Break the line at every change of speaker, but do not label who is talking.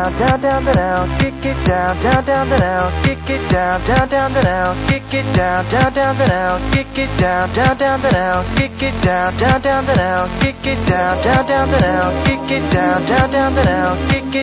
down, down, down, down, kick it down, down, down, down, kick it down, down, down, down, kick it down, down, down, down, kick it down, down, down, down, kick it down, down, down, down, kick it down, down, down, down, kick it down, down, down, down, kick it